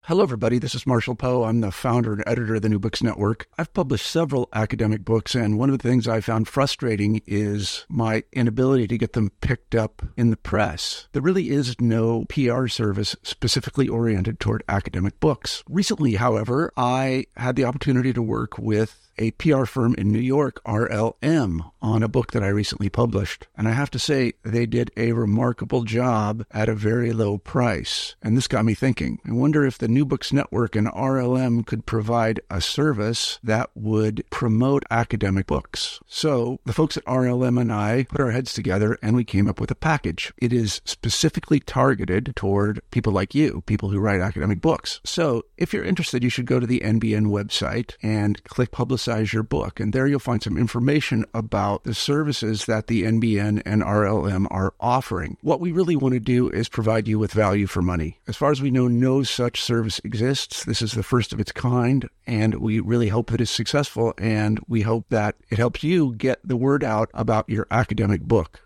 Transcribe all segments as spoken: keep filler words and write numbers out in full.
Hello, everybody. This is Marshall Poe. I'm the founder and editor of the New Books Network. I've published several academic books, and one of the things I found frustrating is my inability to get them picked up in the press. There really is no P R service specifically oriented toward academic books. Recently, however, I had the opportunity to work with a P R firm in New York, R L M, on a book that I recently published. And I have to say, they did a remarkable job at a very low price. And this got me thinking. I wonder if the New Books Network and R L M could provide a service that would promote academic books. So the folks at R L M and I put our heads together and we came up with a package. It is specifically targeted toward people like you, people who write academic books. So if you're interested, you should go to the N B N website and click Publicize your book. And there you'll find some information about the services that the N B N and R L M are offering. What we really want to do is provide you with value for money. As far as we know, no such service exists. This is the first of its kind, and we really hope that it's successful, and we hope that it helps you get the word out about your academic book.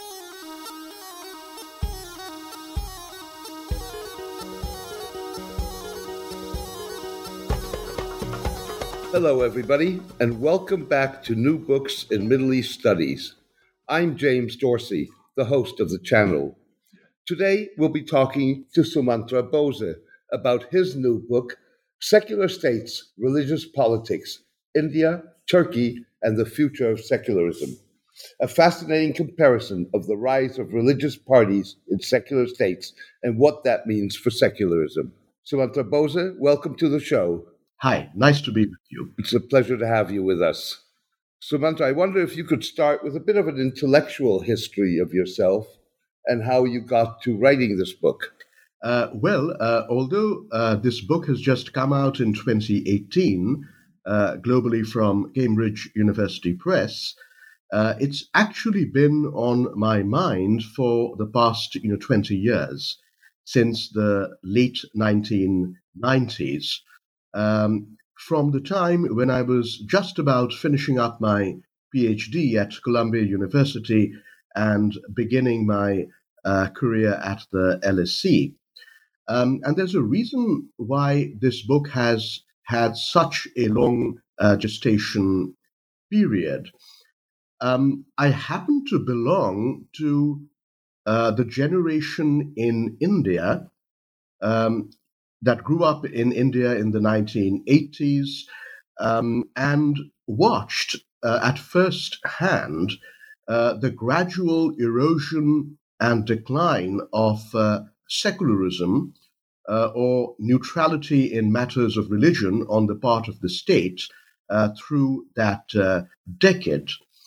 Hello, everybody, and welcome back to New Books in Middle East Studies. I'm James Dorsey, the host of the channel. Today, we'll be talking to Sumantra Bose about his new book, Secular States, Religious Politics, India, Turkey, and the Future of Secularism. A fascinating comparison of the rise of religious parties in secular states and what that means for secularism. Sumantra Bose, welcome to the show. Hi, nice to be with you. It's a pleasure to have you with us. Sumantra, I wonder if you could start with a bit of an intellectual history of yourself and how you got to writing this book. Uh, well, uh, although uh, this book has just come out in twenty eighteen, uh, globally from Cambridge University Press, uh, it's actually been on my mind for the past you know, twenty years, since the late nineteen nineties. Um, from the time when I was just about finishing up my PhD at Columbia University and beginning my uh, career at the L S E. Um, and there's a reason why this book has had such a long uh, gestation period. Um, I happen to belong to uh, the generation in India um, that grew up in India in the nineteen eighties um, and watched uh, at first hand uh, the gradual erosion and decline of uh, secularism uh, or neutrality in matters of religion on the part of the state uh, through that uh, decade.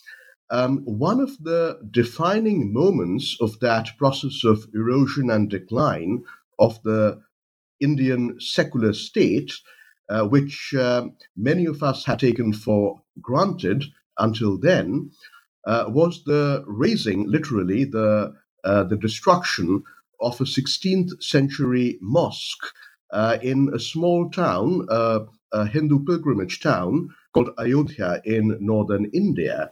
Um, one of the defining moments of that process of erosion and decline of the Indian secular state, uh, which uh, many of us had taken for granted until then, uh, was the razing, literally, the uh, the destruction of a sixteenth century mosque uh, in a small town, uh, a Hindu pilgrimage town called Ayodhya in northern India.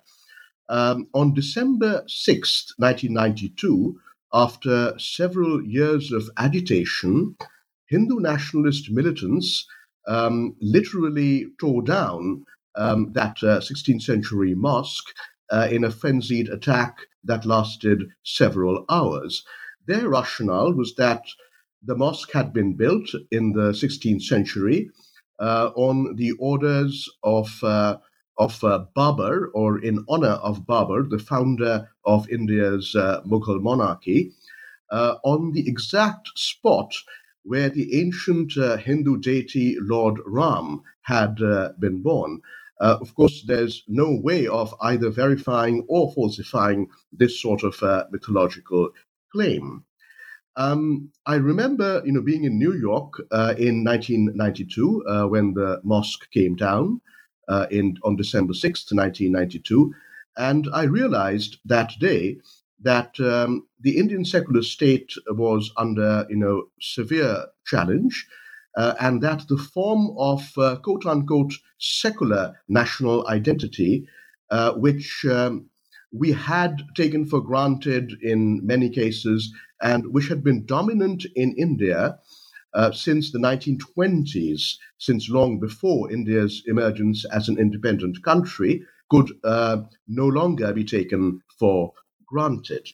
Um, on December sixth, nineteen ninety-two, after several years of agitation, Hindu nationalist militants um, literally tore down um, that uh, sixteenth century mosque uh, in a frenzied attack that lasted several hours. Their rationale was that the mosque had been built in the sixteenth century uh, on the orders of, uh, of uh, Babur, or in honor of Babur, the founder of India's uh, Mughal monarchy, uh, on the exact spot where the ancient uh, Hindu deity Lord Ram had uh, been born. Uh, of course, there's no way of either verifying or falsifying this sort of uh, mythological claim. Um, I remember, you know, being in New York uh, in nineteen ninety-two uh, when the mosque came down uh, in on December sixth, nineteen ninety-two, and I realized that day that um, the Indian secular state was under, you know, severe challenge, uh, and that the form of uh, quote-unquote secular national identity, uh, which um, we had taken for granted in many cases, and which had been dominant in India, uh, since the nineteen twenties, since long before India's emergence as an independent country, could uh, no longer be taken for granted.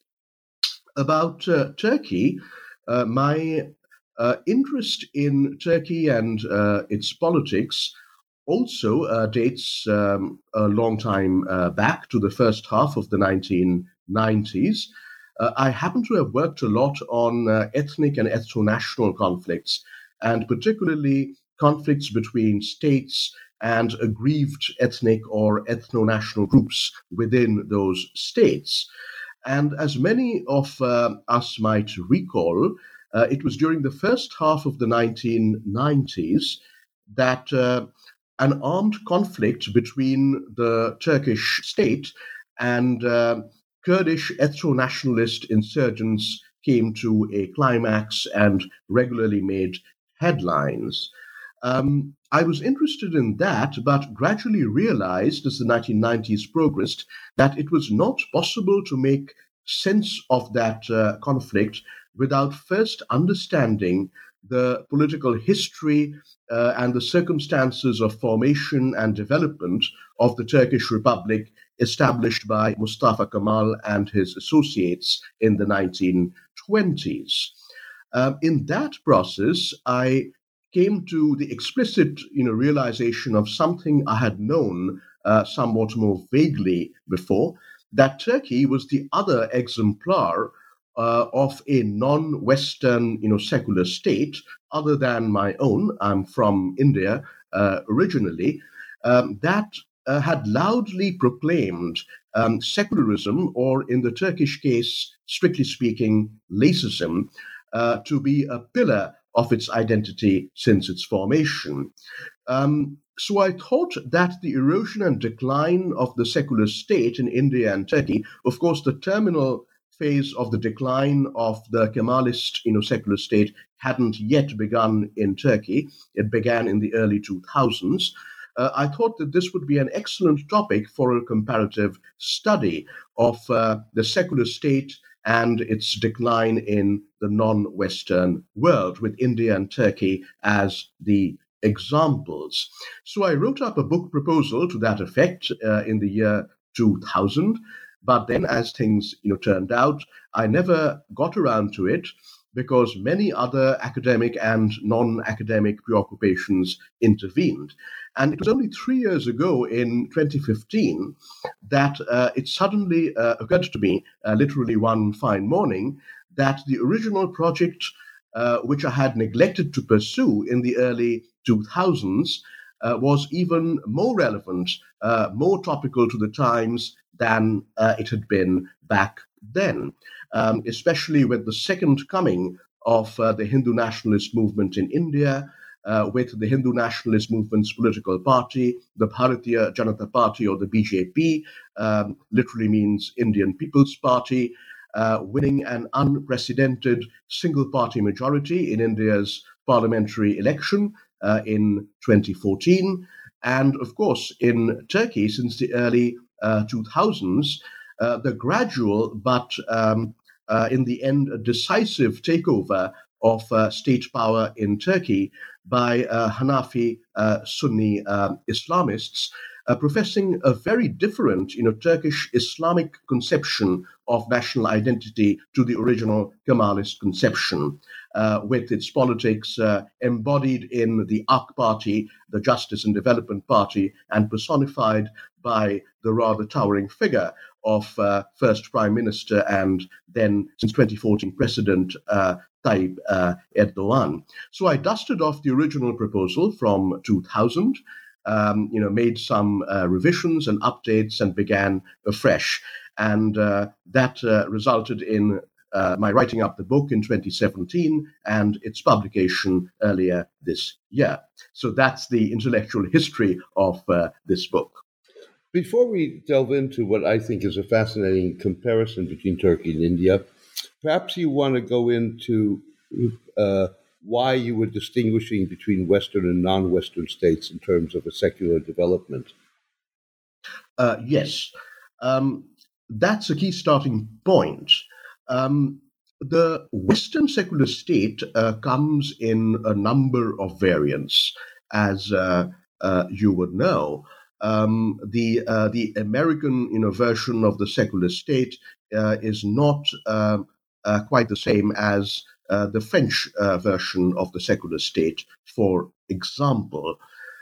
About uh, Turkey, uh, my uh, interest in Turkey and uh, its politics also uh, dates um, a long time uh, back to the first half of the nineteen nineties. Uh, I happen to have worked a lot on uh, ethnic and ethno-national conflicts, and particularly conflicts between states and aggrieved ethnic or ethno-national groups within those states. And as many of uh, us might recall, uh, it was during the first half of the nineteen nineties that uh, an armed conflict between the Turkish state and uh, Kurdish ethno-nationalist insurgents came to a climax and regularly made headlines. Um, I was interested in that, but gradually realized as the nineteen nineties progressed that it was not possible to make sense of that uh, conflict without first understanding the political history uh, and the circumstances of formation and development of the Turkish Republic established by Mustafa Kemal and his associates in the nineteen twenties. Uh, in that process, I came to the explicit you know, realization of something I had known uh, somewhat more vaguely before, that Turkey was the other exemplar uh, of a non-Western you know, secular state other than my own. I'm from India uh, originally, um, that uh, had loudly proclaimed um, secularism, or in the Turkish case, strictly speaking, laicism, uh, to be a pillar of its identity since its formation. Um, so I thought that the erosion and decline of the secular state in India and Turkey, of course, the terminal phase of the decline of the Kemalist you know, secular state hadn't yet begun in Turkey. It began in the early two thousands. Uh, I thought that this would be an excellent topic for a comparative study of uh, the secular state and its decline in the non-Western world, with India and Turkey as the examples. So I wrote up a book proposal to that effect uh, in the year two thousand, but then as things you know, turned out, I never got around to it because many other academic and non-academic preoccupations intervened. And it was only three years ago, in twenty fifteen, that uh, it suddenly uh, occurred to me, uh, literally one fine morning, that the original project, uh, which I had neglected to pursue in the early two thousands, uh, was even more relevant, uh, more topical to the times than uh, it had been back then, um, especially with the second coming of uh, the Hindu nationalist movement in India, uh, with the Hindu nationalist movement's political party, the Bharatiya Janata Party, or the B J P, um, literally means Indian People's Party, uh, winning an unprecedented single-party majority in India's parliamentary election uh, in twenty fourteen. And, of course, in Turkey, since the early uh, two thousands, uh, the gradual but, um, uh, in the end, a decisive takeover of uh, state power in Turkey by uh, Hanafi uh, Sunni uh, Islamists, uh, professing a very different, you know, Turkish Islamic conception of national identity to the original Kemalist conception, uh, with its politics uh, embodied in the A K Party, the Justice and Development Party, and personified by the rather towering figure of uh, first Prime Minister and then, since twenty fourteen, President uh, Tayyip uh, Erdogan. So I dusted off the original proposal from two thousand, um, you know, made some uh, revisions and updates, and began afresh. And uh, that uh, resulted in uh, my writing up the book in twenty seventeen and its publication earlier this year. So that's the intellectual history of uh, this book. Before we delve into what I think is a fascinating comparison between Turkey and India, perhaps you want to go into uh, why you were distinguishing between Western and non-Western states in terms of a secular development. Uh, yes, um, that's a key starting point. Um, the Western secular state uh, comes in a number of variants, as uh, uh, you would know. Um, the uh, the American you know, version of the secular state uh, is not uh, uh, quite the same as uh, the French uh, version of the secular state, for example.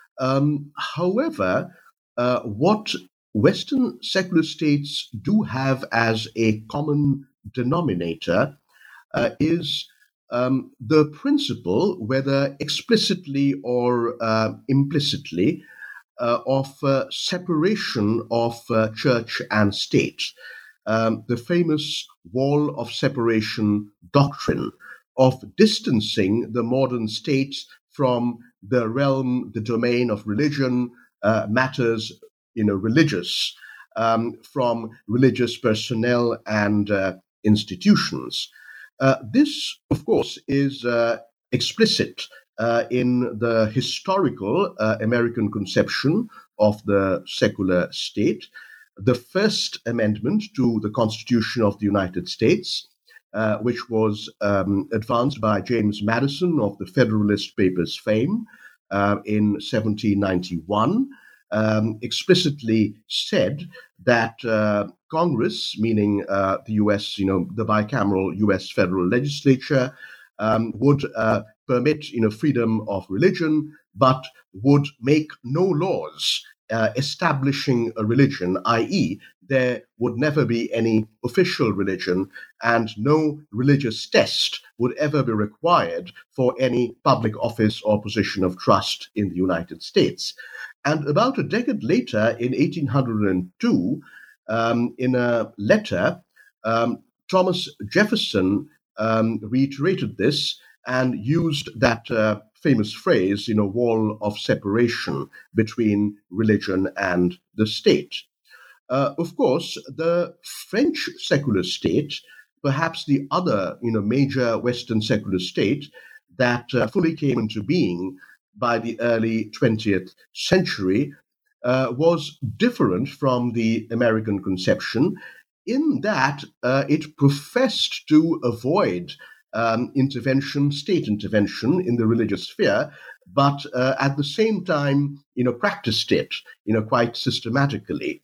Um, however, uh, what Western secular states do have as a common denominator uh, is um, the principle, whether explicitly or uh, implicitly, uh, of uh, separation of uh, church and state. Um, the famous wall of separation doctrine of distancing the modern state from the realm, the domain of religion, uh, matters, you know, religious, um, from religious personnel and uh, institutions. Uh, this, of course, is uh, explicit uh, in the historical uh, American conception of the secular state. The First Amendment to the Constitution of the United States, uh, which was um, advanced by James Madison of the Federalist Papers fame uh, in seventeen ninety-one, um, explicitly said that uh, Congress, meaning uh, the U S, you know, the bicameral U S federal legislature, um, would uh, permit, you know, freedom of religion, but would make no laws uh, establishing a religion, that is, there would never be any official religion, and no religious test would ever be required for any public office or position of trust in the United States. And about a decade later, in eighteen oh two, um, in a letter, um, Thomas Jefferson um, reiterated this and used that uh, famous phrase, you know, wall of separation between religion and the state. Uh, of course, the French secular state, perhaps the other, you know, major Western secular state that uh, fully came into being by the early twentieth century, uh, was different from the American conception in that uh, it professed to avoid um, intervention, state intervention in the religious sphere, but uh, at the same time, you know, practiced it, you know, quite systematically.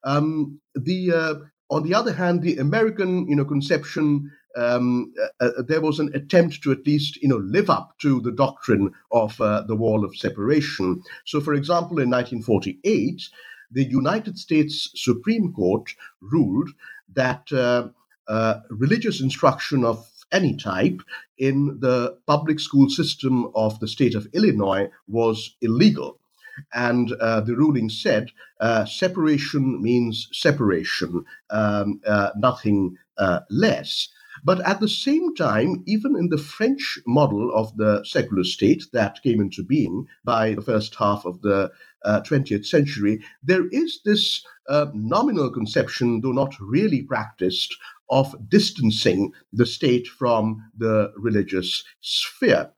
Um, the uh, on the other hand, the American, you know, conception, um, uh, uh, there was an attempt to at least, you know, live up to the doctrine of uh, the wall of separation. So, for example, in nineteen forty-eight, the United States Supreme Court ruled that uh, uh, religious instruction of any type in the public school system of the state of Illinois was illegal. And uh, the ruling said uh, separation means separation, um, uh, nothing uh, less. But at the same time, even in the French model of the secular state that came into being by the first half of the uh, twentieth century, there is this uh, nominal conception, though not really practiced, of distancing the state from the religious sphere.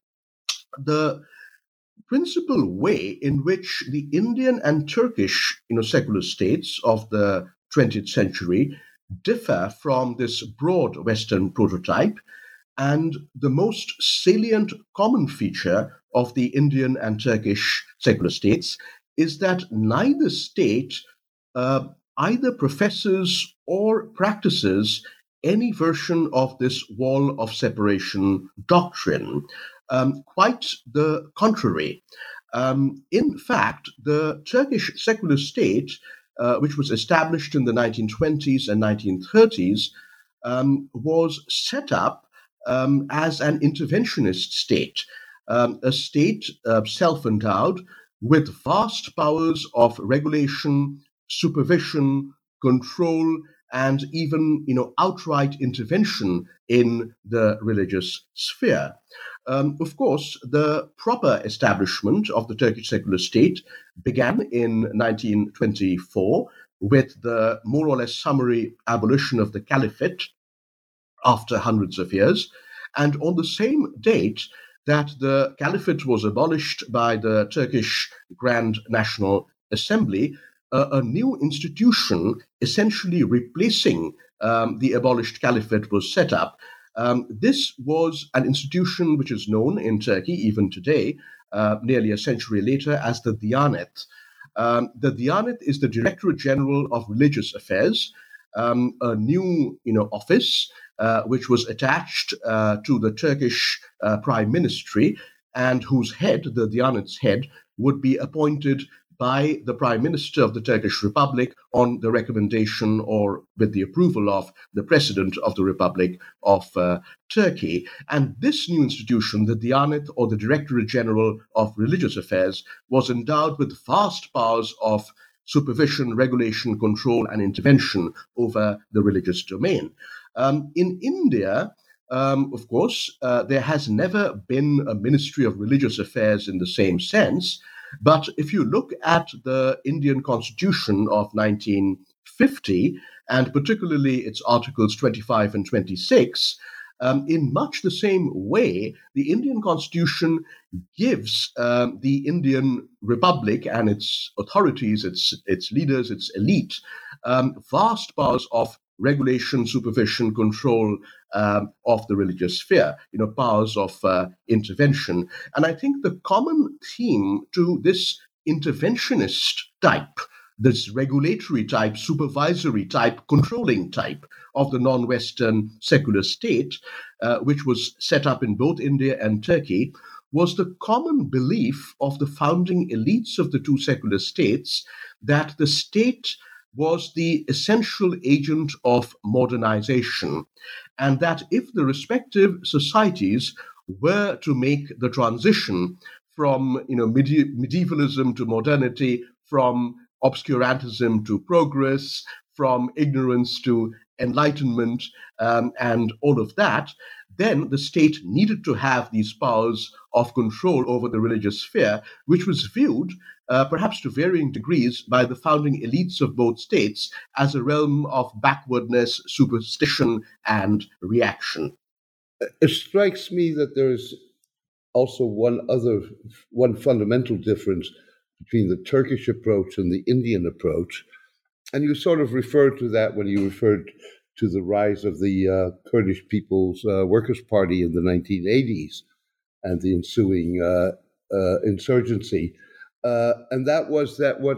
The principal way in which the Indian and Turkish, you know, secular states of the twentieth century differ from this broad Western prototype, and the most salient common feature of the Indian and Turkish secular states, is that neither state uh, either professes or practices any version of this wall of separation doctrine. Um, quite the contrary. Um, in fact, the Turkish secular state, uh, which was established in the nineteen twenties and nineteen thirties, um, was set up um, as an interventionist state, um, a state uh, self-endowed with vast powers of regulation, supervision, control, and even, you know, outright intervention in the religious sphere. Um, of course, the proper establishment of the Turkish secular state began in nineteen twenty-four with the more or less summary abolition of the caliphate after hundreds of years. And on the same date that the caliphate was abolished by the Turkish Grand National Assembly, uh, a new institution essentially replacing um, the abolished caliphate was set up. Um, this was an institution which is known in Turkey even today, uh, nearly a century later, as the Diyanet. Um, the Diyanet is the Directorate General of Religious Affairs, um, a new you know, office uh, which was attached uh, to the Turkish uh, Prime Ministry, and whose head, the Diyanet's head, would be appointed by the Prime Minister of the Turkish Republic on the recommendation or with the approval of the President of the Republic of uh, Turkey. And this new institution, the Diyanet, or the Directorate General of Religious Affairs, was endowed with vast powers of supervision, regulation, control, and intervention over the religious domain. Um, in India, um, of course, uh, there has never been a Ministry of Religious Affairs in the same sense. But if you look at the Indian Constitution of nineteen fifty, and particularly its Articles twenty-five and twenty-six, um, in much the same way, the Indian Constitution gives um, the Indian Republic and its authorities, its, its leaders, its elite, um, vast powers of regulation, supervision, control um, of the religious sphere, you know, powers of uh, intervention. And I think the common theme to this interventionist type, this regulatory type, supervisory type, controlling type of the non-Western secular state, uh, which was set up in both India and Turkey, was the common belief of the founding elites of the two secular states that the state was the essential agent of modernization, and that if the respective societies were to make the transition from you know, medi- medievalism to modernity, from obscurantism to progress, from ignorance to enlightenment, um, and all of that, then the state needed to have these powers of control over the religious sphere, which was viewed Uh, perhaps to varying degrees, by the founding elites of both states as a realm of backwardness, superstition, and reaction. It strikes me that there's also one other, one fundamental difference between the Turkish approach and the Indian approach. And you sort of referred to that when you referred to the rise of the uh, Kurdish People's uh, Workers' Party in the nineteen eighties and the ensuing uh, uh, insurgency. Uh, and that was that what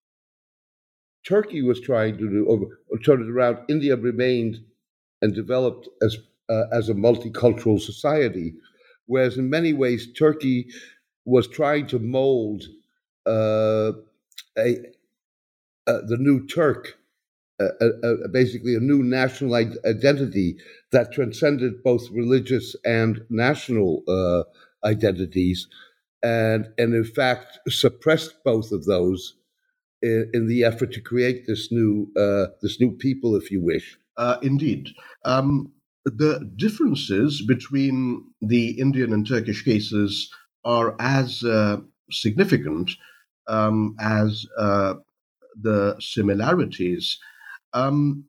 Turkey was trying to do, or, or turned it around, India remained and developed as uh, as a multicultural society, whereas in many ways Turkey was trying to mold uh, a, uh, the new Turk, uh, uh, basically a new national identity that transcended both religious and national uh, identities. And, and in fact, suppressed both of those in, in the effort to create this new uh, this new people, if you wish. Uh, indeed. Um, the differences between the Indian and Turkish cases are as uh, significant um, as uh, the similarities. Um,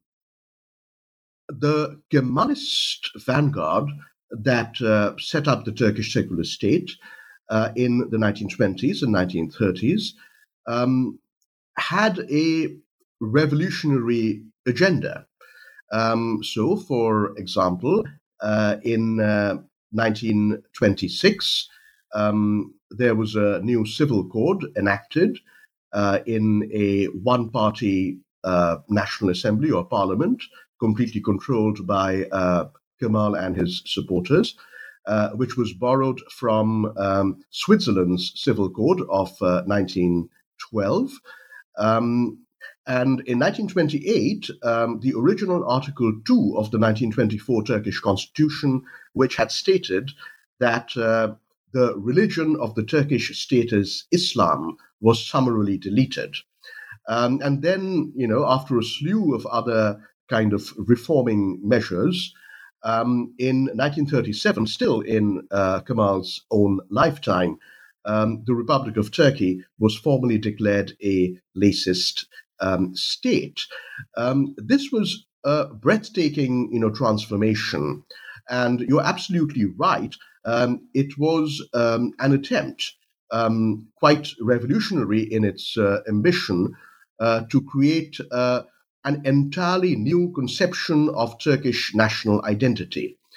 the Kemalist vanguard that uh, set up the Turkish secular state Uh, in the nineteen twenties and nineteen thirties, um, had a revolutionary agenda. Um, so, for example, uh, in uh, nineteen twenty-six, um, there was a new civil code enacted uh, in a one-party uh, National Assembly or Parliament, completely controlled by uh, Kemal and his supporters. Uh, which was borrowed from um, Switzerland's civil code of uh, nineteen twelve. Um, and in nineteen twenty-eight, um, the original Article two of the nineteen twenty-four Turkish Constitution, which had stated that uh, the religion of the Turkish state is Islam, was summarily deleted. Um, and then, you know, after a slew of other kind of reforming measures, Um, in nineteen thirty-seven, still in uh, Kemal's own lifetime, um, the Republic of Turkey was formally declared a laicist um, state. Um, this was a breathtaking, you know, transformation, and you're absolutely right. Um, it was um, an attempt, um, quite revolutionary in its uh, ambition, uh, to create Uh, an entirely new conception of Turkish national identity.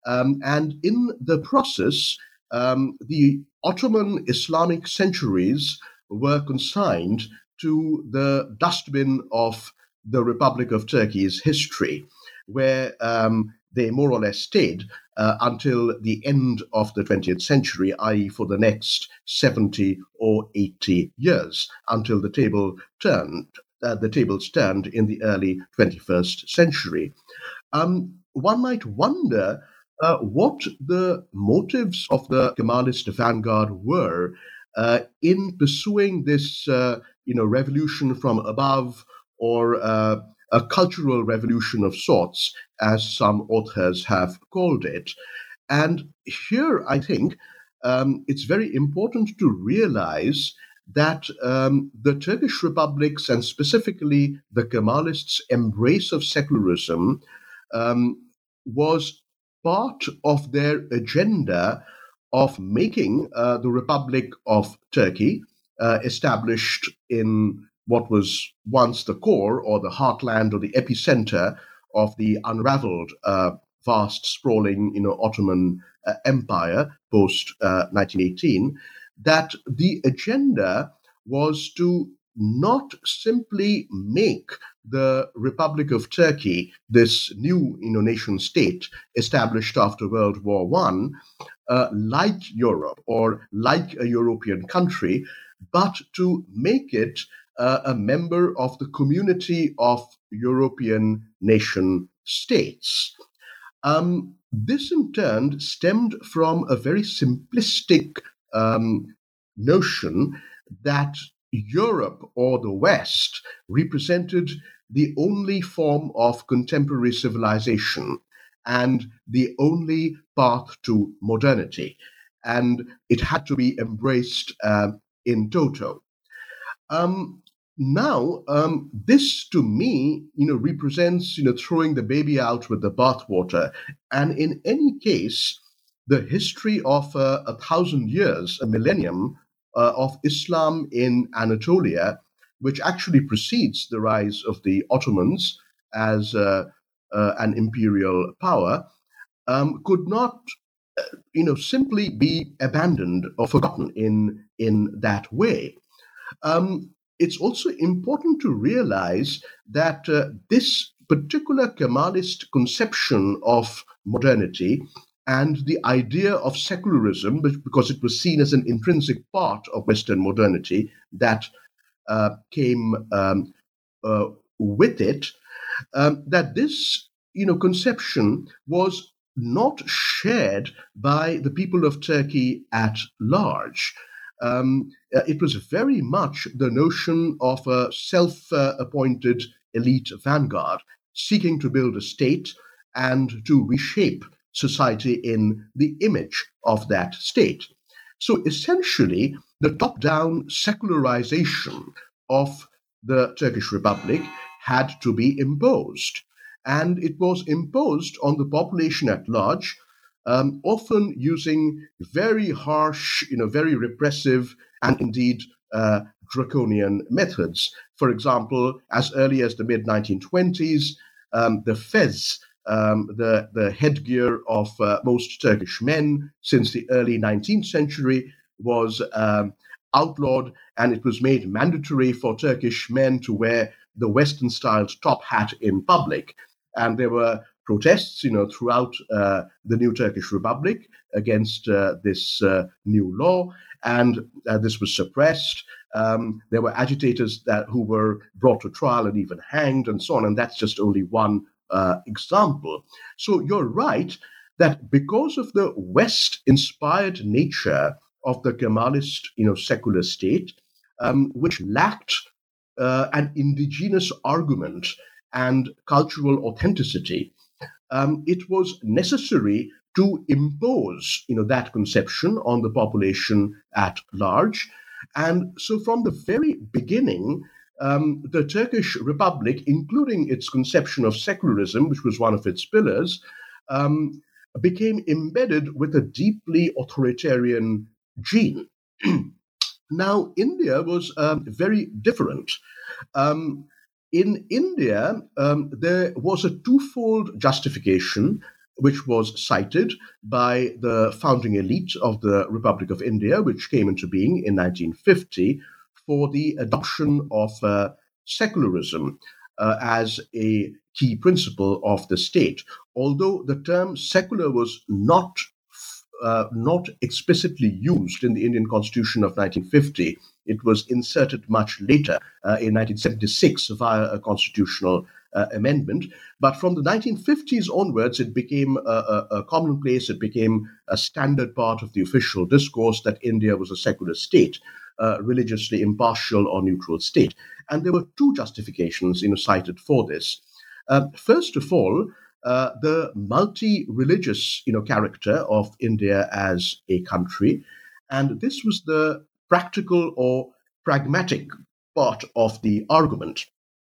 Um, and in the process, um, the Ottoman Islamic centuries were consigned to the dustbin of the Republic of Turkey's history, where um, they more or less stayed uh, until the end of the twentieth century, that is for the next seventy or eighty years, until the table turned, uh, the tables turned in the early twenty-first century. Um, one might wonder uh, what the motives of the Kemalist vanguard were uh, in pursuing this, uh, you know, revolution from above, or uh, a cultural revolution of sorts, as some authors have called it. And here, I think, um, it's very important to realize that um, the Turkish republics, and specifically the Kemalists' embrace of secularism, um, was part of their agenda of making uh, the Republic of Turkey, uh, established in what was once the core or the heartland or the epicenter of the unraveled, uh, vast, sprawling, you know, Ottoman uh, Empire post uh, nineteen eighteen, that the agenda was to not simply make the Republic of Turkey, this new, you know, nation state established after World War One, uh, like Europe or like a European country, but to make it uh, a member of the community of European nation states. Um, this in turn stemmed from a very simplistic um, notion that Europe or the West represented the only form of contemporary civilization and the only path to modernity, and it had to be embraced uh, in toto. Um, now, um, this to me, you know, represents, you know, throwing the baby out with the bathwater. And in any case, the history of uh, a thousand years, a millennium uh, of Islam in Anatolia, which actually precedes the rise of the Ottomans as uh, uh, an imperial power, um, could not, uh, you know, simply be abandoned or forgotten in in that way. Um, it's also important to realize that uh, this particular Kemalist conception of modernity and the idea of secularism, because it was seen as an intrinsic part of Western modernity that uh, came um, uh, with it, um, that this, you know, conception was not shared by the people of Turkey at large. Um, uh, it was very much the notion of a self-appointed uh, elite vanguard seeking to build a state and to reshape society in the image of that state. So essentially, the top-down secularization of the Turkish Republic had to be imposed. And it was imposed on the population at large, Um, often using very harsh, you know, very repressive, and indeed uh, draconian methods. For example, as early as the mid nineteen twenties, um, the fez, um, the, the headgear of uh, most Turkish men since the early nineteenth century, was um, outlawed, and it was made mandatory for Turkish men to wear the Western-styled top hat in public. And there were protests, you know, throughout uh, the new Turkish Republic against uh, this uh, new law, and uh, this was suppressed. Um, there were agitators that who were brought to trial and even hanged, and so on. And that's just only one uh, example. So you're right that because of the West-inspired nature of the Kemalist, you know, secular state, um, which lacked uh, an indigenous argument and cultural authenticity, Um, it was necessary to impose, you know, that conception on the population at large. And so from the very beginning, um, the Turkish Republic, including its conception of secularism, which was one of its pillars, um, became embedded with a deeply authoritarian gene. Now, India was um, very different. Um, In India, um, there was a twofold justification which was cited by the founding elite of the Republic of India, which came into being in nineteen fifty, for the adoption of uh, secularism uh, as a key principle of the state. Although the term secular was not uh, not explicitly used in the Indian Constitution of nineteen fifty, it was inserted much later uh, in nineteen seventy-six via a constitutional uh, amendment. But from the nineteen fifties onwards, it became a, a, a commonplace, it became a standard part of the official discourse that India was a secular state, uh, religiously impartial or neutral state. And there were two justifications, you know, cited for this. Uh, first of all, uh, the multi-religious, you know, character of India as a country, and this was the practical or pragmatic part of the argument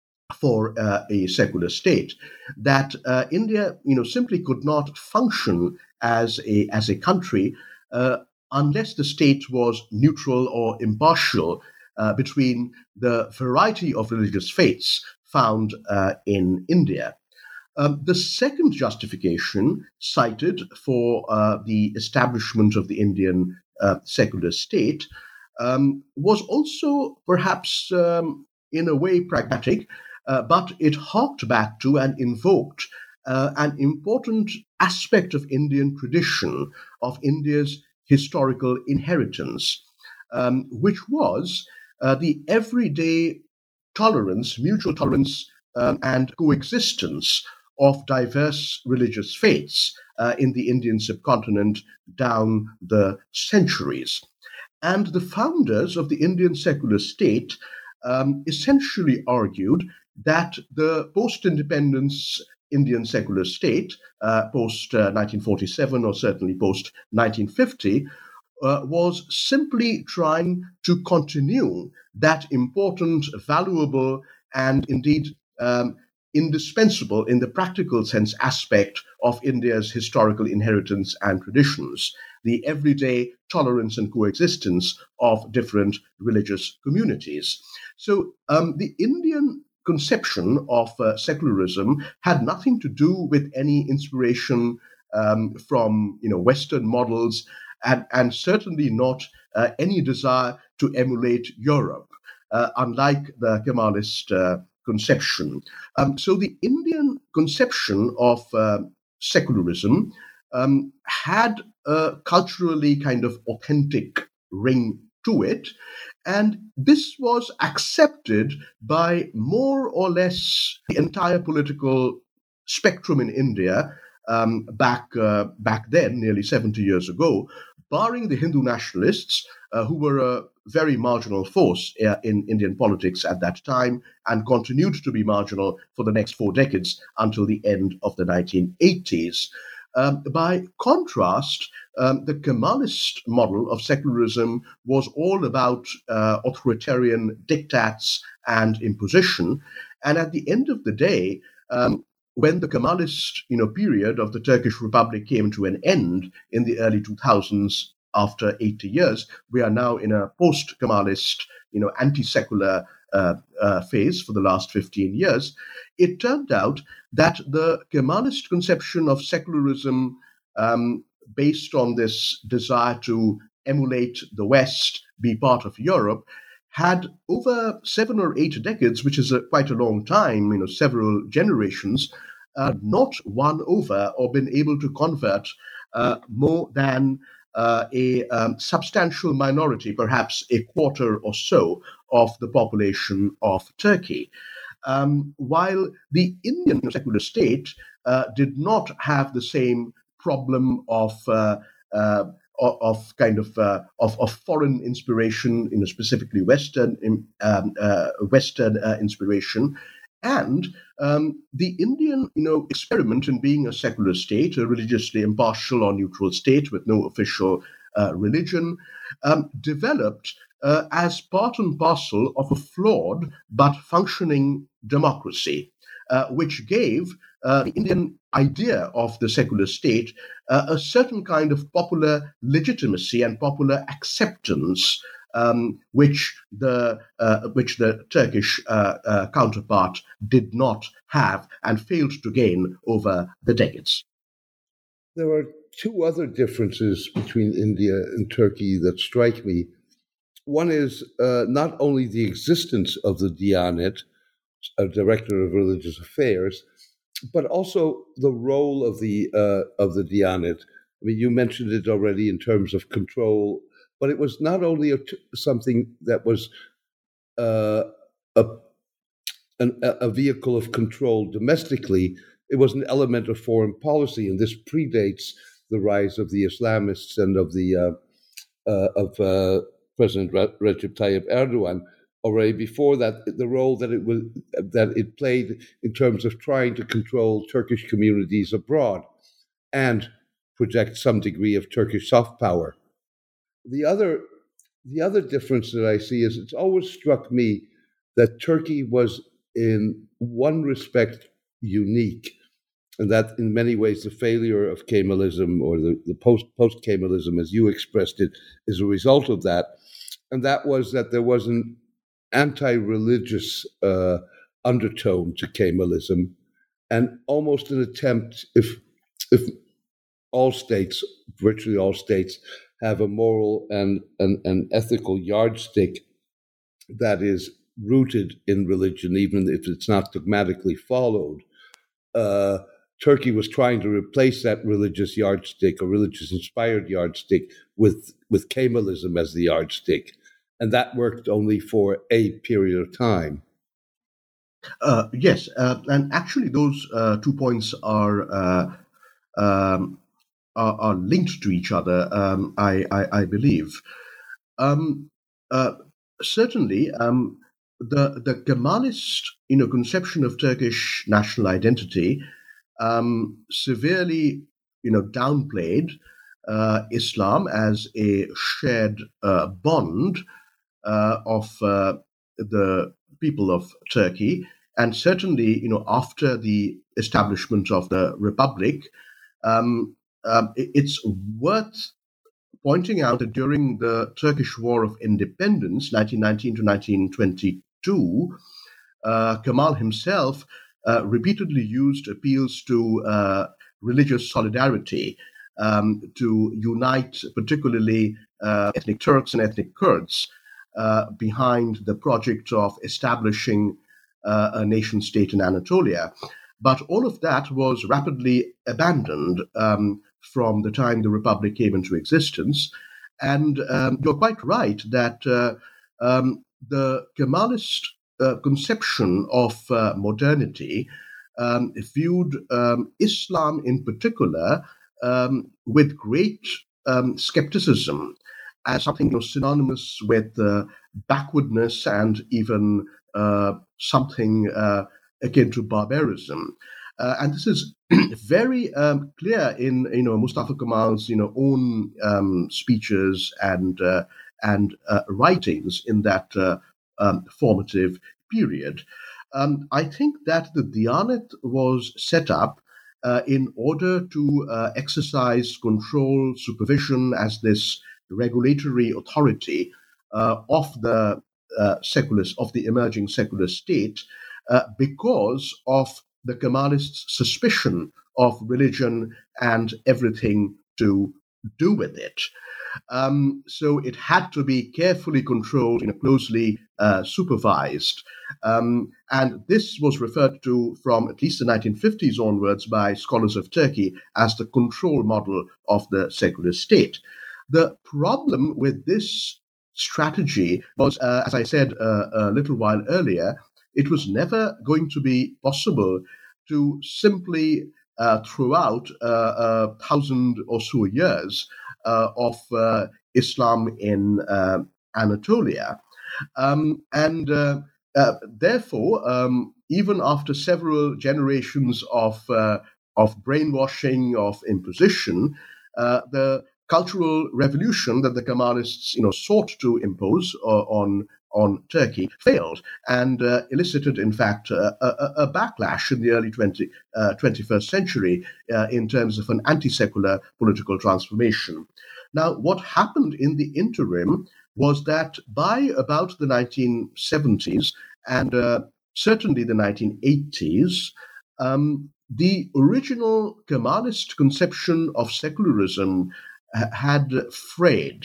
for uh, a secular state, that uh, India, you know, simply could not function as a as a country uh, unless the state was neutral or impartial uh, between the variety of religious faiths found uh, in India. Um, the second justification cited for uh, the establishment of the Indian uh, secular state um, was also perhaps um, in a way pragmatic, uh, but it harked back to and invoked uh, an important aspect of Indian tradition, of India's historical inheritance, um, which was uh, the everyday tolerance, mutual tolerance, um, and coexistence of diverse religious faiths uh, in the Indian subcontinent down the centuries. And the founders of the Indian secular state um, essentially argued that the post-independence Indian secular state, uh, post-nineteen forty-seven or certainly post-nineteen fifty, uh, was simply trying to continue that important, valuable, and indeed um, indispensable in the practical sense aspect of India's historical inheritance and traditions, the everyday tolerance and coexistence of different religious communities. So um, the Indian conception of uh, secularism had nothing to do with any inspiration um, from, you know, Western models, and, and certainly not uh, any desire to emulate Europe, uh, unlike the Kemalist uh, conception. Um, so the Indian conception of uh, secularism um, had a culturally kind of authentic ring to it, and this was accepted by more or less the entire political spectrum in India um, back uh, back then, nearly seventy years ago, barring the Hindu nationalists, uh, who were a very marginal force uh, in Indian politics at that time and continued to be marginal for the next four decades until the end of the nineteen eighties. Um, by contrast, um, the Kemalist model of secularism was all about uh, authoritarian diktats and imposition. And at the end of the day, um, when the Kemalist, you know, period of the Turkish Republic came to an end in the early two thousands, after eighty years, we are now in a post-Kemalist, you know, anti-secular uh, uh, phase for the last fifteen years. It turned out that the Kemalist conception of secularism, um, based on this desire to emulate the West, be part of Europe, had over seven or eight decades, which is a, quite a long time, you know, several generations, uh, not won over or been able to convert uh, more than uh, a um, substantial minority, perhaps a quarter or so, of the population of Turkey. Um, while the Indian secular state uh, did not have the same problem of uh, uh, of kind of, uh, of of foreign inspiration, you know, specifically Western um, uh, Western uh, inspiration, and um, the Indian, you know, experiment in being a secular state, a religiously impartial or neutral state with no official uh, religion, um, developed uh, as part and parcel of a flawed but functioning democracy, uh, which gave uh, the Indian idea of the secular state uh, a certain kind of popular legitimacy and popular acceptance, um, which the uh, which the Turkish uh, uh, counterpart did not have and failed to gain over the decades. there are two other differences between India and Turkey that strike me. One is uh, not only the existence of the Diyanet, a director of religious affairs, but also the role of the uh, of the Diyanet. I mean, you mentioned it already in terms of control, but it was not only a, something that was uh, a, an, a vehicle of control domestically. It was an element of foreign policy, and this predates the rise of the Islamists and of the uh, uh, of uh, President Recep Tayyip Erdogan. Already before that, the role that it was that it played in terms of trying to control Turkish communities abroad and project some degree of Turkish soft power. The other the other difference that I see is it's always struck me that Turkey was in one respect unique, and that in many ways the failure of Kemalism or the, the post post Kemalism, as you expressed it, is a result of that, and that was that there was an anti-religious uh, undertone to Kemalism, and almost an attempt, if if all states, virtually all states, have a moral and an, an ethical yardstick that is rooted in religion, even if it's not dogmatically followed. Uh, Turkey was trying to replace that religious yardstick, or religious-inspired yardstick, with with Kemalism as the yardstick. And that worked only for a period of time. Uh, yes, uh, and actually those uh, two points are, uh, um, are are linked to each other, um, I, I, I believe. Um, uh, certainly, um, the the Kemalist you know, conception of Turkish national identity um, severely you know, downplayed uh, Islam as a shared uh, bond Uh, of uh, the people of Turkey, and certainly, you know, after the establishment of the republic, um, um, it, it's worth pointing out that during the Turkish War of Independence, nineteen nineteen to nineteen twenty-two, uh, Kemal himself uh, repeatedly used appeals to uh, religious solidarity um, to unite, particularly uh, ethnic Turks and ethnic Kurds, Uh, behind the project of establishing uh, a nation state in Anatolia. But all of that was rapidly abandoned um, from the time the Republic came into existence. And um, you're quite right that uh, um, the Kemalist uh, conception of uh, modernity um, viewed um, Islam in particular um, with great um, skepticism, as something you know, synonymous with uh, backwardness and even uh, something uh, akin to barbarism. Uh, and this is very um, clear in you know Mustafa Kemal's you know own um, speeches and uh, and uh, writings in that uh, um, formative period. Um, I think that the Diyanet was set up uh, in order to uh, exercise control, supervision as this regulatory authority uh, of the uh, secular, of the emerging secular state, uh, because of the Kemalists' suspicion of religion and everything to do with it. Um, so it had to be carefully controlled, you know, closely uh, supervised. Um, and this was referred to from at least the nineteen fifties onwards by scholars of Turkey as the control model of the secular state. The problem with this strategy was, uh, as I said uh, a little while earlier, it was never going to be possible to simply uh, throw out uh, a thousand or so years uh, of uh, Islam in uh, Anatolia. Um, and uh, uh, therefore, um, even after several generations of, uh, of brainwashing, of imposition, uh, the cultural revolution that the Kemalists, you know, sought to impose uh, on on Turkey failed and uh, elicited, in fact, uh, a, a backlash in the early twentieth, uh, twenty-first century uh, in terms of an anti-secular political transformation. Now, what happened in the interim was that by about the nineteen seventies and uh, certainly the nineteen eighties, um, the original Kemalist conception of secularism uh, had frayed.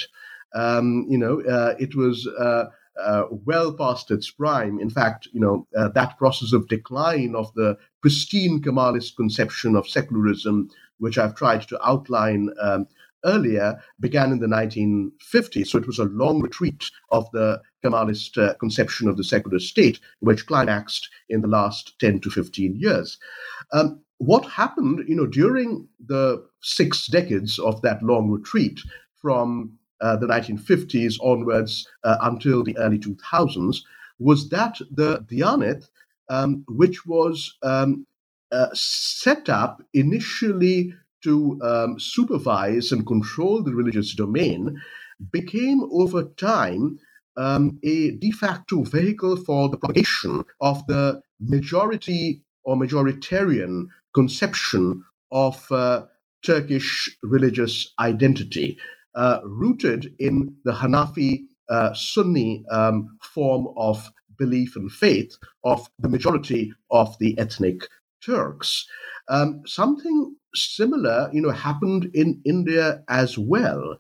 Um, you know, uh, it was uh, uh, well past its prime. In fact, you know, uh, that process of decline of the pristine Kemalist conception of secularism, which I've tried to outline um, earlier, began in the nineteen fifties. So it was a long retreat of the Kemalist uh, conception of the secular state, which climaxed in the last ten to fifteen years. Um, what happened, you know, during the six decades of that long retreat from uh, the nineteen fifties onwards uh, until the early two thousands, was that the Diyanet, um, which was um, uh, set up initially to um, supervise and control the religious domain, became over time um, a de facto vehicle for the propagation of the majority or majoritarian conception of uh, Turkish religious identity, uh, rooted in the Hanafi uh, Sunni um, form of belief and faith of the majority of the ethnic Turks. Um, something similar, you know, happened in India as well.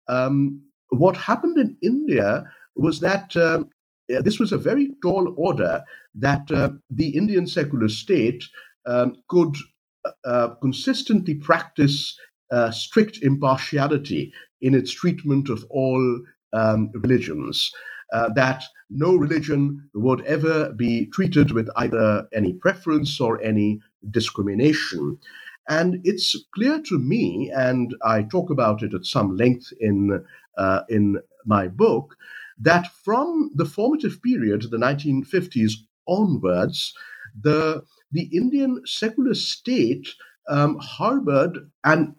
Um, what happened in India was that uh, this was a very tall order, that uh, the Indian secular state um, could uh, consistently practice uh, strict impartiality in its treatment of all um, religions. Uh, that no religion would ever be treated with either any preference or any discrimination. And it's clear to me, and I talk about it at some length in, uh, in my book, that from the formative period, the nineteen fifties onwards, the, the Indian secular state um, harbored an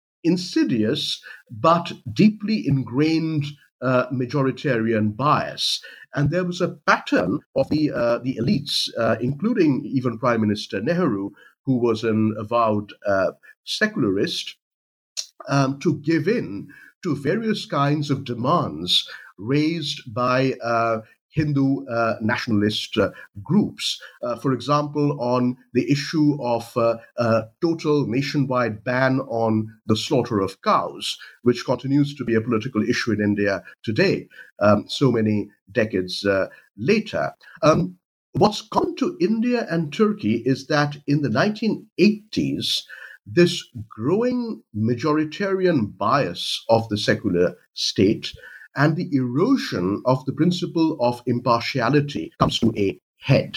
insidious but deeply ingrained Uh, majoritarian bias. And there was a pattern of the uh, the elites, uh, including even Prime Minister Nehru, who was an avowed uh, secularist, um, to give in to various kinds of demands raised by uh, Hindu uh, nationalist uh, groups. Uh, for example, on the issue of uh, a total nationwide ban on the slaughter of cows, which continues to be a political issue in India today, um, so many decades uh, later. Um, what's common to India and Turkey is that in the nineteen eighties, this growing majoritarian bias of the secular state and the erosion of the principle of impartiality comes to a head.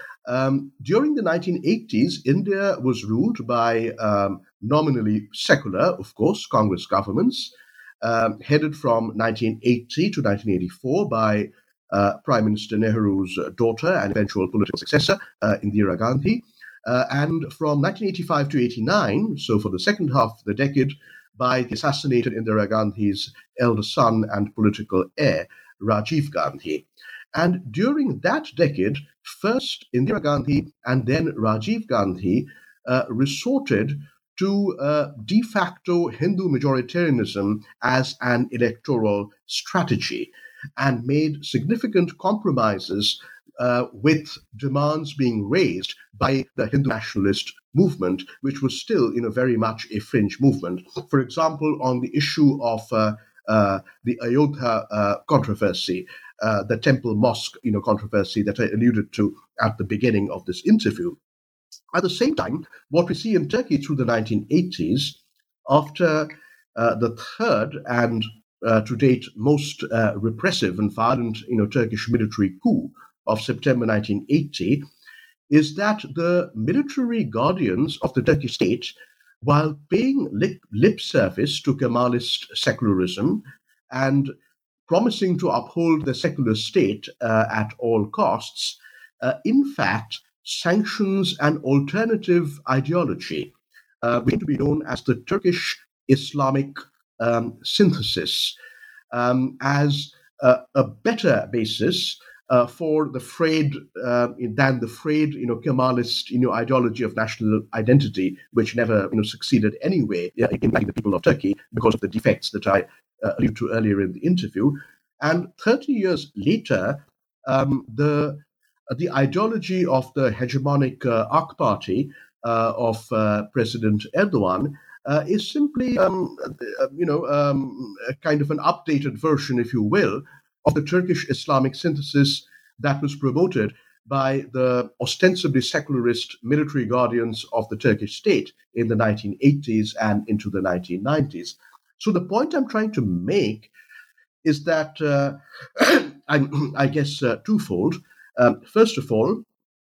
Um, during the nineteen eighties, India was ruled by um, nominally secular, of course, Congress governments, um, headed from nineteen eighty to nineteen eighty-four by uh, Prime Minister Nehru's daughter and eventual political successor, uh, Indira Gandhi, uh, and from nineteen eighty-five to eighty-nine, so for the second half of the decade, by the assassinated Indira Gandhi's elder son and political heir, Rajiv Gandhi. And during that decade, first Indira Gandhi and then Rajiv Gandhi uh, resorted to uh, de facto Hindu majoritarianism as an electoral strategy and made significant compromises uh, with demands being raised by the Hindu nationalist movement, which was still, you know, very much a fringe movement. For example, on the issue of uh, uh, the Ayodhya uh, controversy, uh, the temple mosque, you know, controversy that I alluded to at the beginning of this interview. At the same time, what we see in Turkey through the nineteen eighties, after uh, the third and uh, to date most uh, repressive and violent, you know, Turkish military coup of September nineteen eighty, is that the military guardians of the Turkish state, while paying lip, lip service to Kemalist secularism and promising to uphold the secular state uh, at all costs, uh, in fact sanctions an alternative ideology, uh, which to be known as the Turkish Islamic um, synthesis, um, as uh, a better basis Uh, for the frayed uh, than the frayed, you know, Kemalist, you know, ideology of national identity, which never, you know, succeeded anyway in impacting the people of Turkey because of the defects that I uh, alluded to earlier in the interview. And thirty years later, um, the uh, the ideology of the hegemonic uh, A K Party uh, of uh, President Erdogan uh, is simply, um, uh, you know, um, a kind of an updated version, if you will, of the Turkish Islamic synthesis that was promoted by the ostensibly secularist military guardians of the Turkish state in the nineteen eighties and into the nineteen nineties. So the point I'm trying to make is that, uh, I, I guess, uh, twofold. Um, first of all,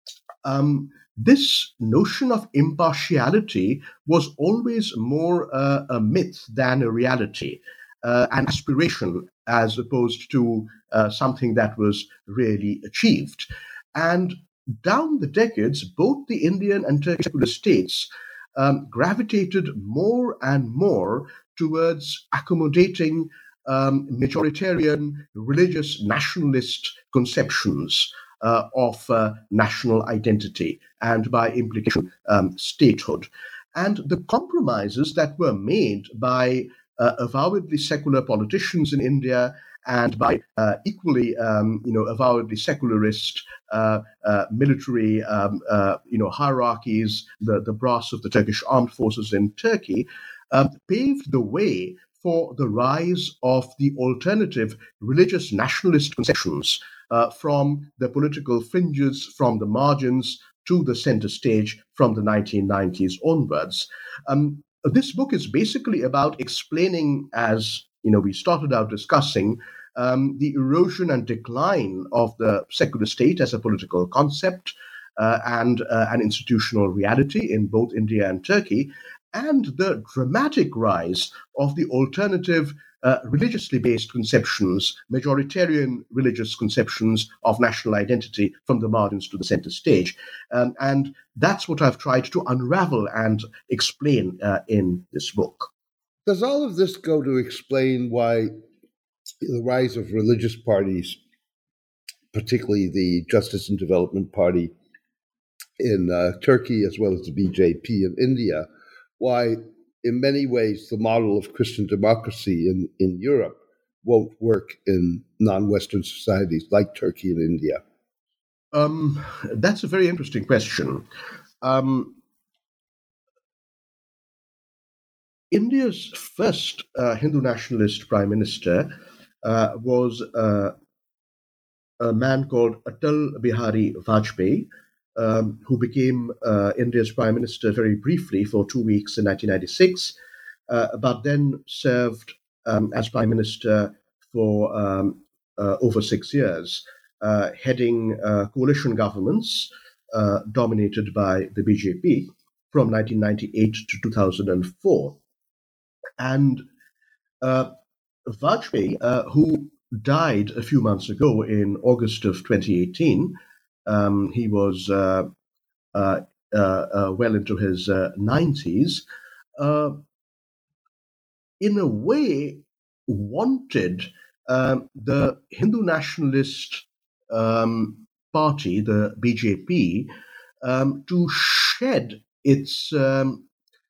um, this notion of impartiality was always more uh, a myth than a reality, uh, an aspiration as opposed to uh, something that was really achieved. And down the decades, both the Indian and Turkish secular states um, gravitated more and more towards accommodating um, majoritarian religious nationalist conceptions uh, of uh, national identity and, by implication, um, statehood. And the compromises that were made by uh, avowedly secular politicians in India and by uh, equally, um, you know, avowedly secularist uh, uh, military, um, uh, you know, hierarchies, the, the brass of the Turkish armed forces in Turkey, uh, paved the way for the rise of the alternative religious nationalist conceptions uh, from the political fringes, from the margins to the center stage from the nineteen nineties onwards. Um, this book is basically about explaining, as you know, we started out discussing, um, the erosion and decline of the secular state as a political concept uh, and uh, an institutional reality in both India and Turkey, and the dramatic rise of the alternative uh, religiously based conceptions, majoritarian religious conceptions of national identity from the margins to the center stage. Um, and that's what I've tried to unravel and explain uh, in this book. Does all of this go to explain why the rise of religious parties, particularly the Justice and Development Party in uh, Turkey, as well as the B J P in India, why in many ways the model of Christian democracy in, in Europe won't work in non-Western societies like Turkey and India? Um, that's a very interesting question. Um, India's first uh, Hindu nationalist prime minister uh, was uh, a man called Atal Bihari Vajpayee, um, who became uh, India's prime minister very briefly for two weeks in nineteen ninety-six, uh, but then served um, as prime minister for um, uh, over six years, uh, heading uh, coalition governments uh, dominated by the B J P from nineteen ninety-eight to two thousand four. And uh, Vajpayee, uh, who died a few months ago in August of twenty eighteen, um, he was uh, uh, uh, uh, well into his uh, nineties, uh, in a way wanted um, the Hindu nationalist um, party, the B J P, um, to shed its um,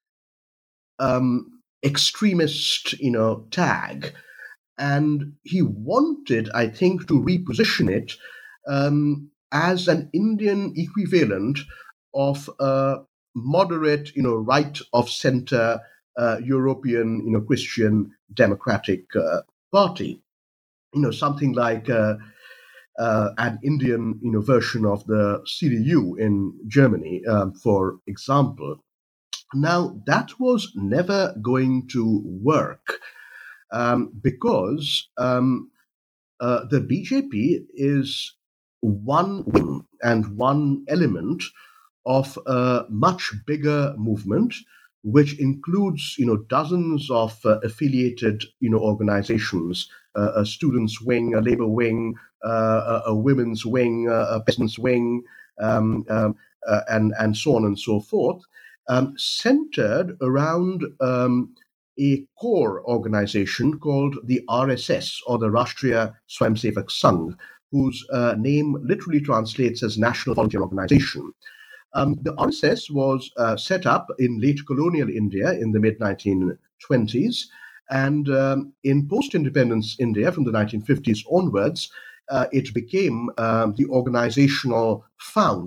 um, extremist, you know, tag, and he wanted, I think, to reposition it um, as an Indian equivalent of a moderate, you know, right of center uh, European, you know, Christian democratic uh, party, you know, something like uh, uh, an Indian, you know, version of the C D U in Germany, um, for example. Now, that was never going to work um, because um, uh, the B J P is one wing and one element of a much bigger movement, which includes, you know, dozens of uh, affiliated, you know, organizations, uh, a students' wing, a labor wing, uh, a, a women's wing, uh, a peasants' wing, um, um, uh, and and so on and so forth. Um, centered around um, a core organization called the R S S, or the Rashtriya Swayamsevak Sangh, whose uh, name literally translates as National Volunteer Organization. Um, the R S S was uh, set up in late colonial India in the mid nineteen twenties, and um, in post-independence India from the nineteen fifties onwards, uh, it became um, the organizational fount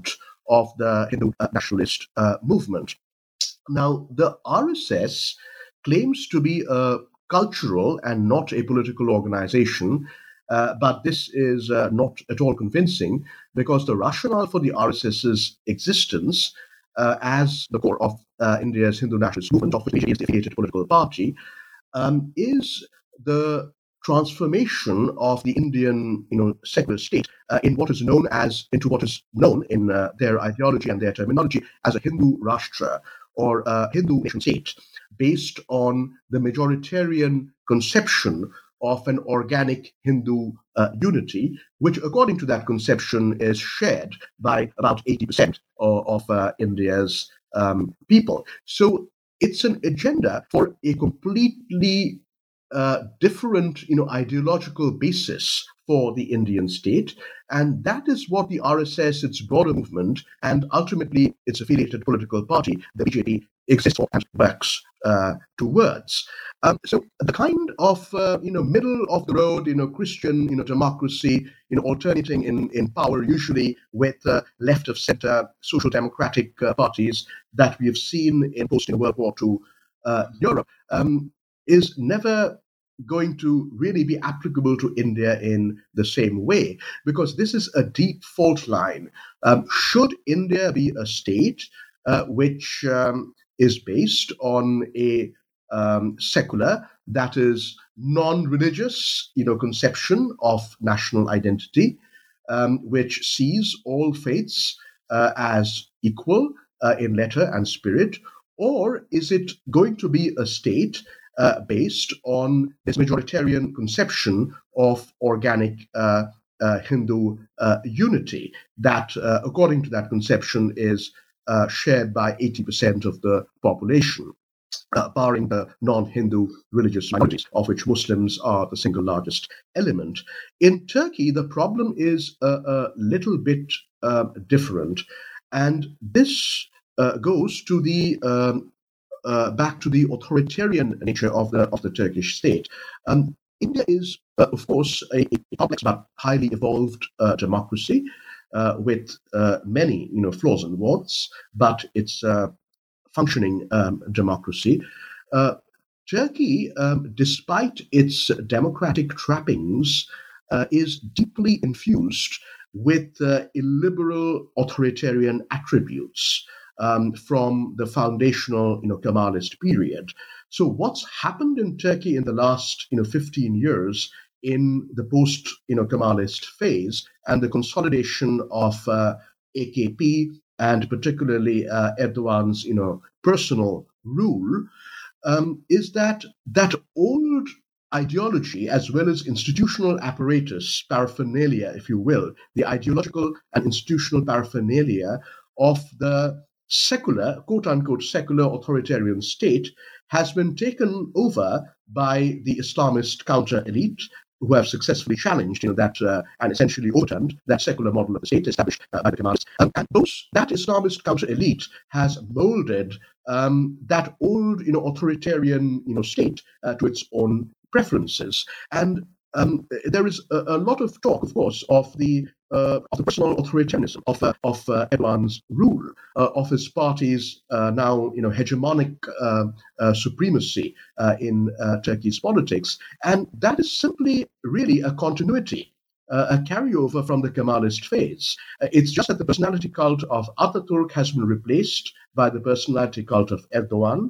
of the Hindu uh, nationalist uh, movement. Now, the R S S claims to be a cultural and not a political organization, uh, but this is uh, not at all convincing, because the rationale for the RSS's existence uh, as the core of uh, India's Hindu nationalist movement, of which B J P is the affiliated political party, um, is the transformation of the Indian, you know, secular state uh, in what is known as into what is known in uh, their ideology and their terminology as a Hindu Rashtra, or a Hindu nation state, based on the majoritarian conception of an organic Hindu uh, unity, which, according to that conception, is shared by about eighty percent of, of uh, India's um, people. So it's an agenda for a completely uh, different, you know, ideological basis for the Indian state, and that is what the R S S, its broader movement, and ultimately its affiliated political party, the B J P, exists for and works uh, towards. Um, so the kind of uh, you know middle of the road, you know Christian, you know democracy, you know alternating in, in power, usually with uh, left of center social democratic uh, parties that we have seen in post World War Two uh, Europe, um, is never going to really be applicable to India in the same way, because this is a deep fault line. Um, should India be a state uh, which um, is based on a um, secular, that is non-religious, you know, conception of national identity, um, which sees all faiths uh, as equal uh, in letter and spirit, or is it going to be a state Uh, based on this majoritarian conception of organic uh, uh, Hindu uh, unity that, uh, according to that conception, is uh, shared by eighty percent of the population, uh, barring the non-Hindu religious minorities, of which Muslims are the single largest element. In Turkey, the problem is a, a little bit uh, different, and this uh, goes to the um, Uh, back to the authoritarian nature of the of the Turkish state. Um, India is, uh, of course, a, a complex but highly evolved uh, democracy uh, with uh, many, you know, flaws and warts, but it's a functioning um, democracy. Uh, Turkey, um, despite its democratic trappings, uh, is deeply infused with uh, illiberal authoritarian attributes Um, from the foundational, you know, Kemalist period. So what's happened in Turkey in the last, you know, fifteen years in the post, you know, Kemalist phase and the consolidation of uh, A K P and particularly uh, Erdogan's, you know, personal rule, um, is that that old ideology, as well as institutional apparatus, paraphernalia, if you will, the ideological and institutional paraphernalia of the secular, quote-unquote, secular authoritarian state has been taken over by the Islamist counter-elite, who have successfully challenged, you know, that uh, and essentially overturned that secular model of the state established uh, by the Kemalists. Um, and those, that Islamist counter-elite has molded um, that old, you know, authoritarian, you know, state uh, to its own preferences. And um, there is a, a lot of talk, of course, of the uh, of the personal authoritarianism of uh, of uh, Erdogan's rule, uh, of his party's uh, now, you know, hegemonic uh, uh, supremacy uh, in uh, Turkey's politics, and that is simply really a continuity. Uh, a carryover from the Kemalist phase. Uh, it's just that the personality cult of Ataturk has been replaced by the personality cult of Erdogan.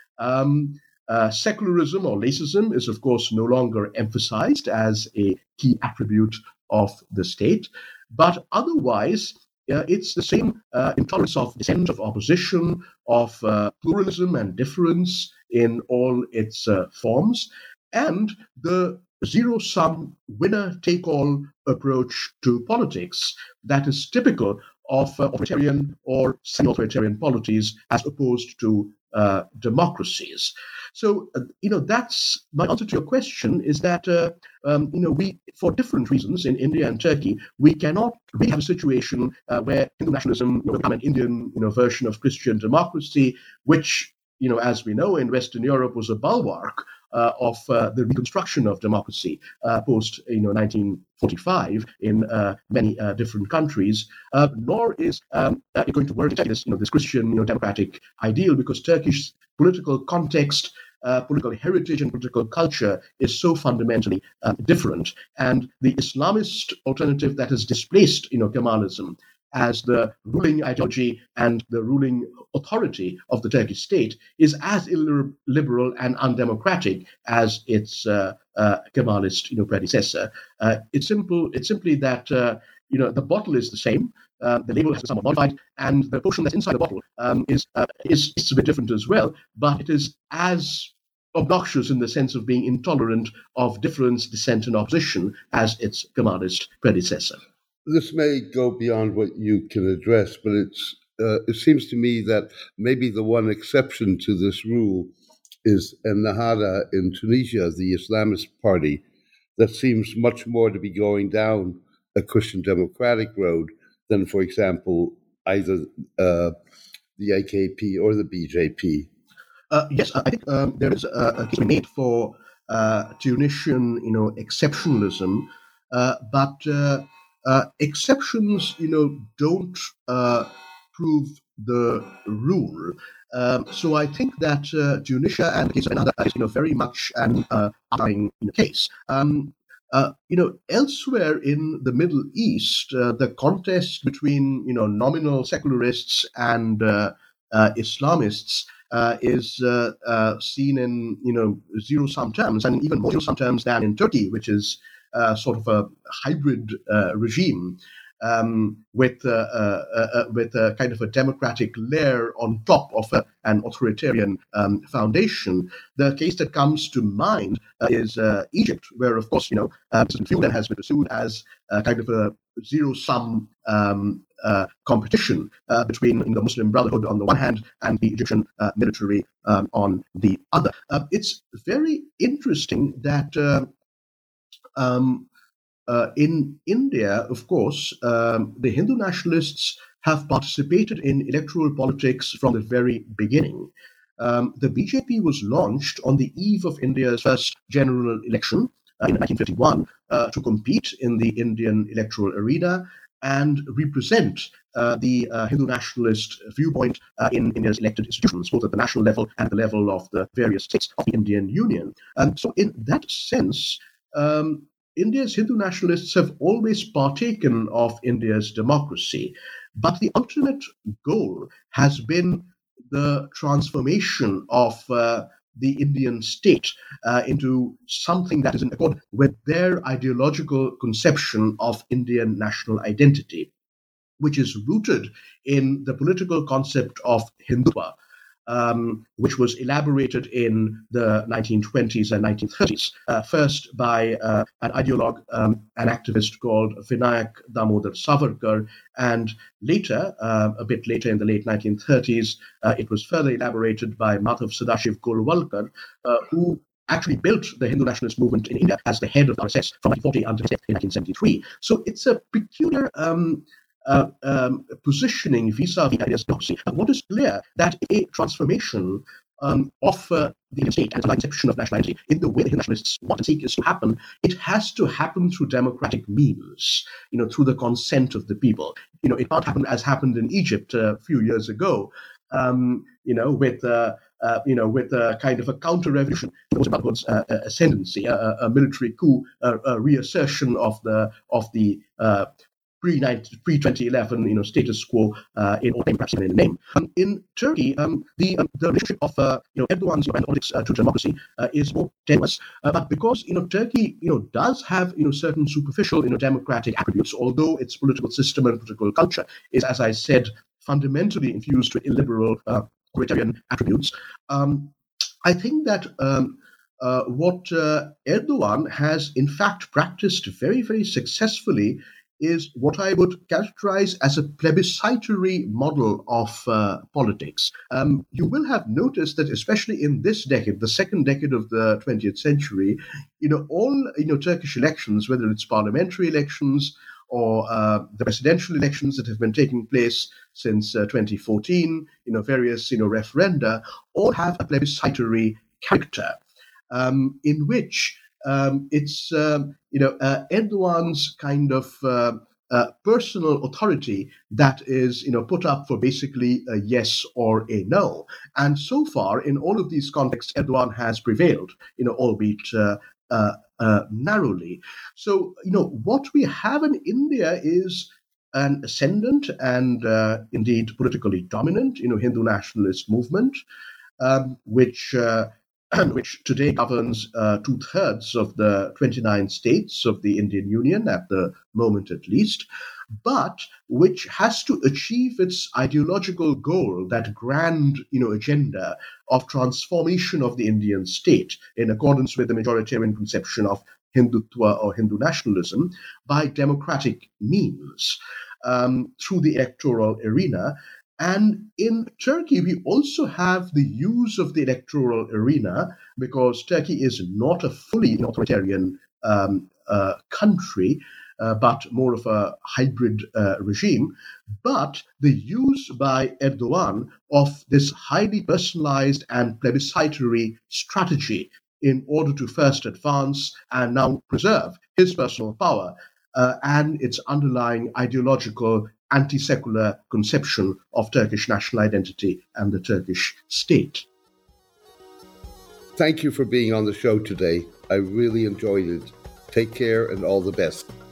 Um, uh, secularism or laicism is, of course, no longer emphasized as a key attribute of the state, but otherwise, uh, it's the same uh, intolerance of dissent, of opposition, of uh, pluralism and difference in all its uh, forms, and the zero-sum, winner-take-all approach to politics that is typical of uh, authoritarian or semi-authoritarian polities as opposed to uh, democracies. So, uh, you know, that's my answer to your question, is that, uh, um, you know, we, for different reasons in India and Turkey, we cannot really have a situation uh, where Hindu nationalism will become an Indian, you know, version of Christian democracy, which, you know, as we know, in Western Europe was a bulwark uh, of uh, the reconstruction of democracy uh, post, you know, nineteen forty-five in uh, many uh, different countries, uh, nor is um, uh, it going to work in this, you know, this Christian, you know, democratic ideal, because Turkish political context, uh, political heritage, and political culture is so fundamentally uh, different. And the Islamist alternative that has displaced, you know, Kemalism as the ruling ideology and the ruling authority of the Turkish state is as illiberal and undemocratic as its uh, uh, Kemalist, you know, predecessor. Uh, it's simple. It's simply that uh, you know the bottle is the same. Uh, the label has been somewhat modified, and the potion that's inside the bottle um, is, uh, is is a bit different as well. But it is as obnoxious in the sense of being intolerant of difference, dissent, and opposition as its Kemalist predecessor. This may go beyond what you can address, but it's uh, it seems to me that maybe the one exception to this rule is Ennahda in Tunisia, the Islamist party, that seems much more to be going down a Christian democratic road than, for example, either uh, the A K P or the B J P. Uh, yes, I think um, there is a, a case made for uh, Tunisian, you know, exceptionalism, uh, but uh, uh, exceptions, you know, don't uh, prove the rule. Um, so I think that uh, Tunisia and the case of another is, you know, very much an uh, outlying case. Um, uh, you know, elsewhere in the Middle East, uh, the contest between, you know, nominal secularists and uh, uh, Islamists Uh, is uh, uh, seen in, you know, zero-sum terms, and even more zero-sum terms than in Turkey, which is uh, sort of a hybrid uh, regime um, with uh, uh, uh, with a kind of a democratic layer on top of a, an authoritarian um, foundation. The case that comes to mind uh, is uh, Egypt, where, of course, you know, uh, President Fouad has been pursued as a kind of a zero-sum um, Uh, competition uh, between you know, the Muslim Brotherhood on the one hand and the Egyptian uh, military um, on the other. Uh, it's very interesting that uh, um, uh, in India, of course, um, the Hindu nationalists have participated in electoral politics from the very beginning. Um, the B J P was launched on the eve of India's first general election uh, in nineteen fifty-one uh, to compete in the Indian electoral arena and represent uh, the uh, Hindu nationalist viewpoint uh, in India's elected institutions, both at the national level and the level of the various states of the Indian Union. And so in that sense, um, India's Hindu nationalists have always partaken of India's democracy. But the ultimate goal has been the transformation of uh, the Indian state uh, into something that is in accord with their ideological conception of Indian national identity, which is rooted in the political concept of Hindutva, um, which was elaborated in the nineteen twenties and nineteen thirties, uh, first by uh, an ideologue, um, an activist called Vinayak Damodar Savarkar, and later, uh, a bit later in the late nineteen thirties, uh, it was further elaborated by Madhav Sadashiv Golwalkar, uh, who actually built the Hindu nationalist movement in India as the head of the R S S from nineteen forty until nineteen seventy-three. So it's a peculiar um, Uh, um, positioning vis-a-vis India's democracy. And what is clear that a transformation um, of uh, the Indian state and the conception of nationality in the way the nationalists want to seek is to happen, it has to happen through democratic means, you know, through the consent of the people. You know, it can't happen as happened in Egypt a few years ago, um, you know, with uh, Uh, you know, with a kind of a counter-revolution, the Muslim Brotherhood's uh, ascendancy, a, a military coup, a, a reassertion of the of the uh, pre twenty eleven, you know, status quo uh, in all name, perhaps even in name. Um, in Turkey, um, the um, the relationship of uh, you know Erdogan's politics uh, to democracy uh, is more tenuous, uh, but because you know Turkey you know does have you know certain superficial you know democratic attributes, although its political system and political culture is, as I said, fundamentally infused with illiberal uh, authoritarian attributes. Um, I think that um, uh, what uh, Erdogan has in fact practiced very, very successfully is what I would characterize as a plebiscitary model of uh, politics. Um, you will have noticed that, especially in this decade, the second decade of the twentieth century, you know, all you know Turkish elections, whether it's parliamentary elections or uh, the presidential elections that have been taking place since uh, twenty fourteen, you know, various you know referenda, all have a plebiscitary character. um, in which um, it's um, you know uh, Erdogan's kind of uh, uh, personal authority that is you know put up for basically a yes or a no. And so far, in all of these contexts, Erdogan has prevailed, you know, albeit uh, uh, uh, narrowly. So you know what we have in India is an ascendant and uh, indeed politically dominant, you know, Hindu nationalist movement, um, which uh, which today governs uh, two thirds of the twenty-nine states of the Indian Union at the moment, at least, but which has to achieve its ideological goal, that grand, you know, agenda of transformation of the Indian state in accordance with the majoritarian conception of Hindutva or Hindu nationalism by democratic means. Um, through the electoral arena. And in Turkey, we also have the use of the electoral arena, because Turkey is not a fully authoritarian um, uh, country, uh, but more of a hybrid uh, regime. But the use by Erdogan of this highly personalized and plebiscitary strategy in order to first advance and now preserve his personal power Uh, and its underlying ideological anti-secular conception of Turkish national identity and the Turkish state. Thank you for being on the show today. I really enjoyed it. Take care and all the best.